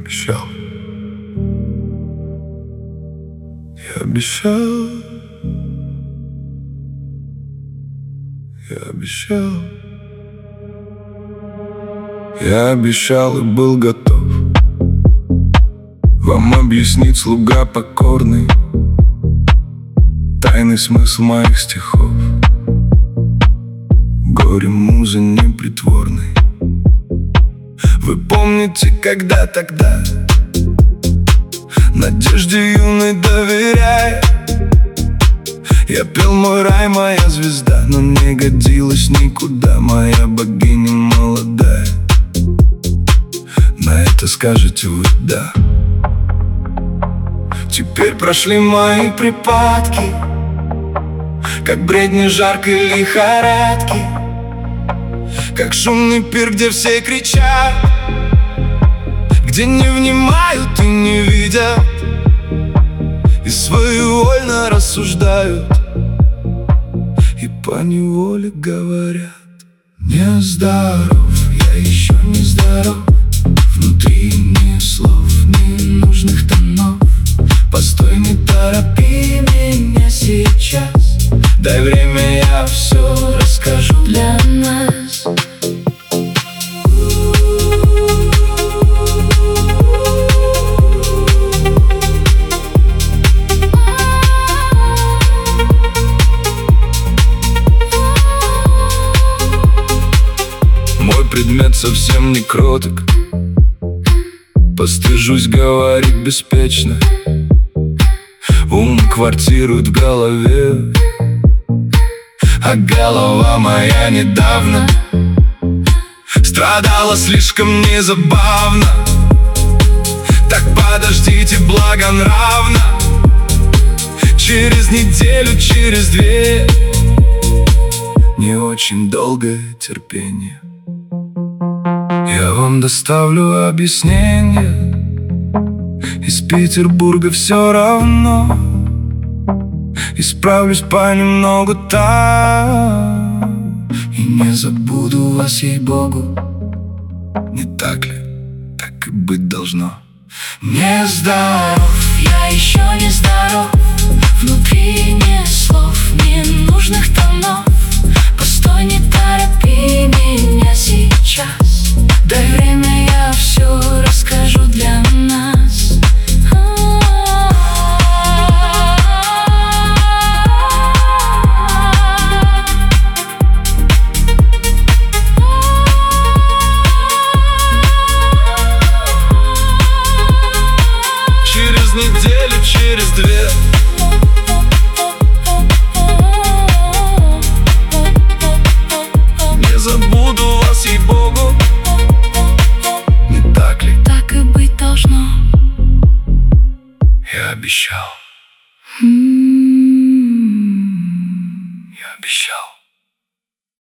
обещал. Я обещал. Я обещал. Я обещал и был готов вам объяснить, слуга покорный, тайный смысл моих стихов. Горе музы непритворной. Вы помните, когда тогда, надежде юной доверяя, я пел мой рай, моя звезда, но не годилась никуда моя богиня молодая. На это скажете вы да. Теперь прошли мои припадки, как бредни жаркой лихорадки, как шумный пир, где все кричат, где не внимают и не видят, и своевольно рассуждают, и поневоле говорят: нездоров, я еще не здоров. Внутри ни слов, ни нужных тонов. Постой, не торопи меня сейчас. Дай время, я все расскажу для нас. Мой предмет совсем не кроток, постыжусь говорить беспечно. Ум квартирует в голове, а голова моя недавно страдала слишком незабавно. Так подождите благонравно, через неделю, через две. Не очень долгое терпение. Я вам доставлю объяснение. Из Петербурга все равно. Исправлюсь понемногу там, и не забуду вас, ей-богу. Не так ли? Так и быть должно. Нездоров, я еще не здоров. Внутри ни слов, ни нужных тонов. Постой, не торопи меня сейчас. Дай время, я все расскажу для нас. Через неделю, через две. Не забуду вас, ей-богу. Не так ли? Так и быть должно. Я обещал. Я обещал.